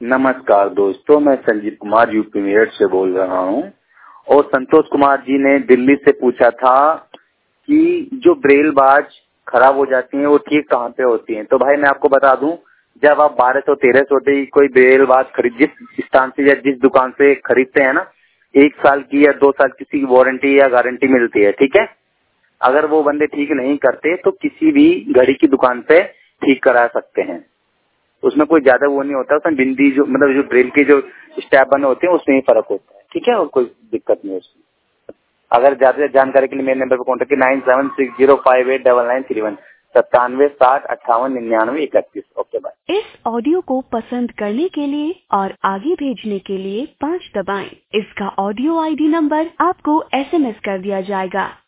नमस्कार दोस्तों, मैं संजीव कुमार यूपी मेरठ से बोल रहा हूँ। और संतोष कुमार जी ने दिल्ली से पूछा था कि जो ब्रेल बाज खराब हो जाती हैं वो ठीक कहाँ पे होती हैं। तो भाई मैं आपको बता दूं, जब आप 1200-1300 की कोई ब्रेल बाज खरीद जिस स्थान से या जिस दुकान से खरीदते हैं ना, 1 साल की या 2 साल किसी की वारंटी या गारंटी मिलती है, ठीक है। अगर वो बंदे ठीक नहीं करते तो किसी भी घड़ी की दुकान पे ठीक करा सकते हैं। उसमें कोई ज्यादा वो नहीं होता, उसमें बिंदी जो मतलब जो ब्रेल के जो स्टेप बने होते हैं उसमें ही फर्क होता है, ठीक है। और कोई दिक्कत नहीं है उसमें। अगर ज्यादा जानकारी के लिए मेरे नंबर पर कॉन्टेक्ट 9760589931 9760589931। Okay bye. इस ऑडियो को पसंद करने के लिए और आगे भेजने के लिए 5 दबाएं। इसका ऑडियो ID नंबर आपको SMS कर दिया जाएगा।